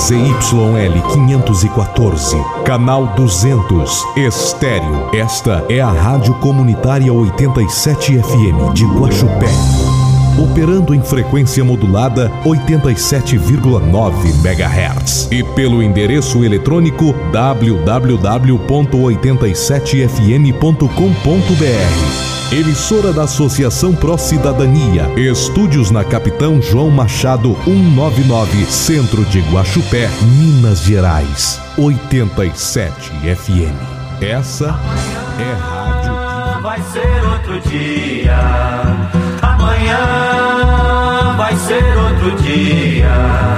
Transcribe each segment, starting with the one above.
ZYL 514, canal 200, estéreo. Esta é a Rádio Comunitária 87 FM de Guaxupé. Operando em frequência modulada 87,9 MHz e pelo endereço eletrônico www.87fm.com.br. Emissora da Associação Pró Cidadania. Estúdios na Capitão João Machado 199, Centro de Guaxupé, Minas Gerais. 87 FM. Essa é Rádio. Vai ser outro dia. Amanhã vai ser outro dia.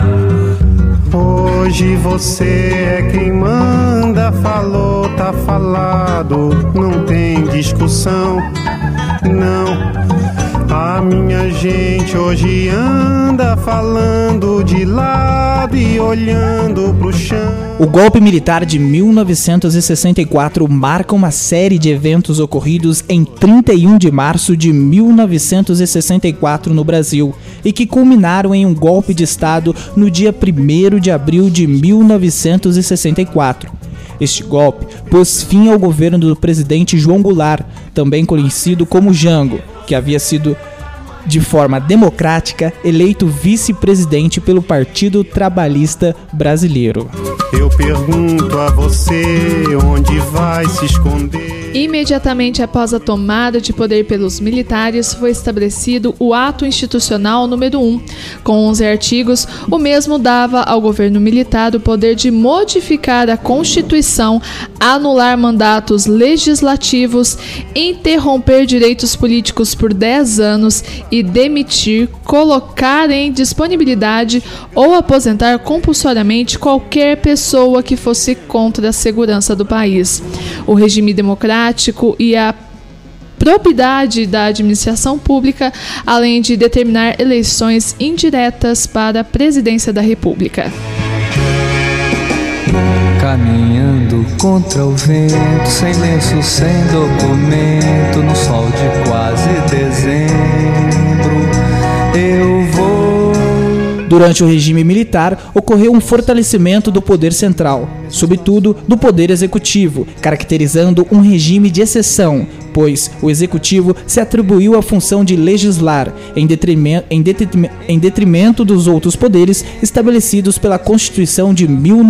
Hoje você é quem manda, falou, tá falado, não tem discussão, não. A minha gente hoje anda falando de lado e olhando pro chão. O golpe militar de 1964 marca uma série de eventos ocorridos em 31 de março de 1964 no Brasil e que culminaram em um golpe de Estado no dia 1º de abril de 1964. Este golpe pôs fim ao governo do presidente João Goulart, também conhecido como Jango, que havia sido, de forma democrática, eleito vice-presidente pelo Partido Trabalhista Brasileiro. Eu pergunto a você, onde vai se esconder? Imediatamente após a tomada de poder pelos militares, foi estabelecido o Ato Institucional número 1. Com 11 artigos, o mesmo dava ao governo militar o poder de modificar a Constituição, anular mandatos legislativos, interromper direitos políticos por 10 anos e demitir, colocar em disponibilidade ou aposentar compulsoriamente qualquer pessoa que fosse contra a segurança do país. O regime democrático e a probidade da administração pública, além de determinar eleições indiretas para a presidência da República. Caminhando contra o vento, sem lenço, sem documento, no sol de quase dezembro, eu vou. Durante o regime militar, ocorreu um fortalecimento do poder central, sobretudo do poder executivo, caracterizando um regime de exceção, pois o executivo se atribuiu a função de legislar, em detrimento dos outros poderes estabelecidos pela Constituição de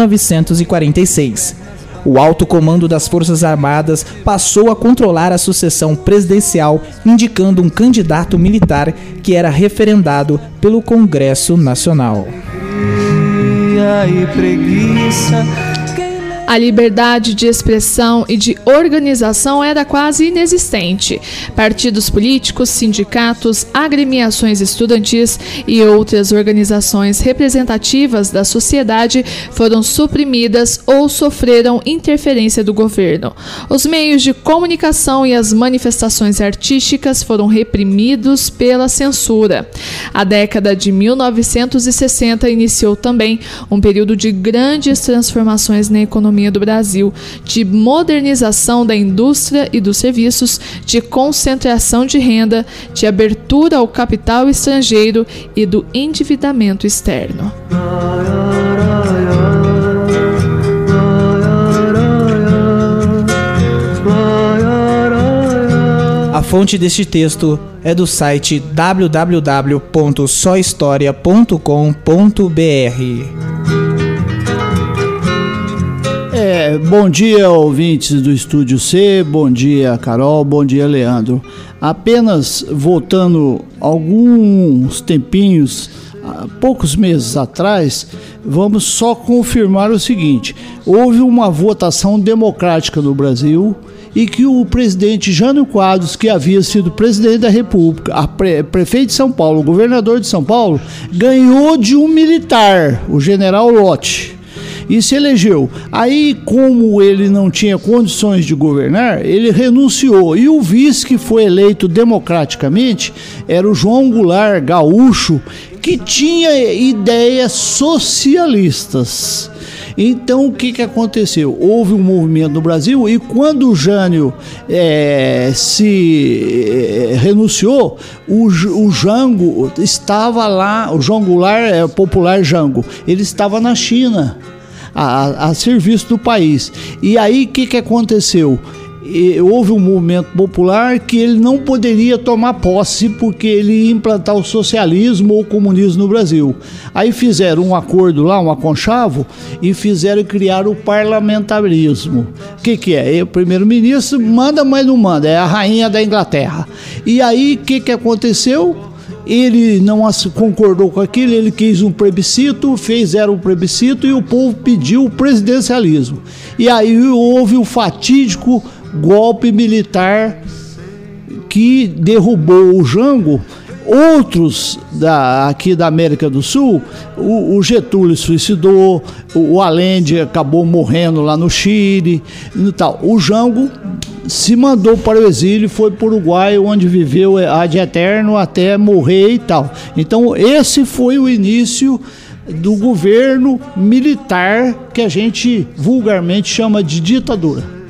1946. O alto comando das Forças Armadas passou a controlar a sucessão presidencial, indicando um candidato militar que era referendado pelo Congresso Nacional. E preguiça. A liberdade de expressão e de organização era quase inexistente. Partidos políticos, sindicatos, agremiações estudantis e outras organizações representativas da sociedade foram suprimidas ou sofreram interferência do governo. Os meios de comunicação e as manifestações artísticas foram reprimidos pela censura. A década de 1960 iniciou também um período de grandes transformações na economia do Brasil, de modernização da indústria e dos serviços, de concentração de renda, de abertura ao capital estrangeiro e do endividamento externo. A fonte deste texto é do site www.sohistoria.com.br. Bom dia, ouvintes do Estúdio C, bom dia, Carol, bom dia, Leandro. Apenas voltando alguns tempinhos, poucos meses atrás, vamos só confirmar o seguinte: houve uma votação democrática no Brasil e que o presidente Jânio Quadros, que havia sido presidente da República, prefeito de São Paulo, governador de São Paulo, ganhou de um militar, o general Lott, e se elegeu. Aí, como ele não tinha condições de governar, ele renunciou, e o vice que foi eleito democraticamente era o João Goulart, gaúcho, que tinha ideias socialistas. Então, o que aconteceu? Houve um movimento no Brasil e quando o Jânio se renunciou, o Jango estava lá, o João Goulart, popular Jango, ele estava na China, a serviço do país. E aí, o que aconteceu? Houve um movimento popular que ele não poderia tomar posse porque ele ia implantar o socialismo ou o comunismo no Brasil. Aí fizeram um acordo lá, um aconchavo, e fizeram criar o parlamentarismo. O que é? O primeiro-ministro manda, mas não manda, é a rainha da Inglaterra. E aí, o que aconteceu? Ele não concordou com aquilo, ele quis um plebiscito, fizeram um plebiscito e o povo pediu o presidencialismo. E aí houve o fatídico golpe militar que derrubou o Jango. Outros aqui da América do Sul, o Getúlio suicidou, o Allende acabou morrendo lá no Chile e tal. O Jango se mandou para o exílio, foi para o Uruguai, onde viveu ad eterno até morrer e tal. Então esse foi o início do governo militar que a gente vulgarmente chama de ditadura.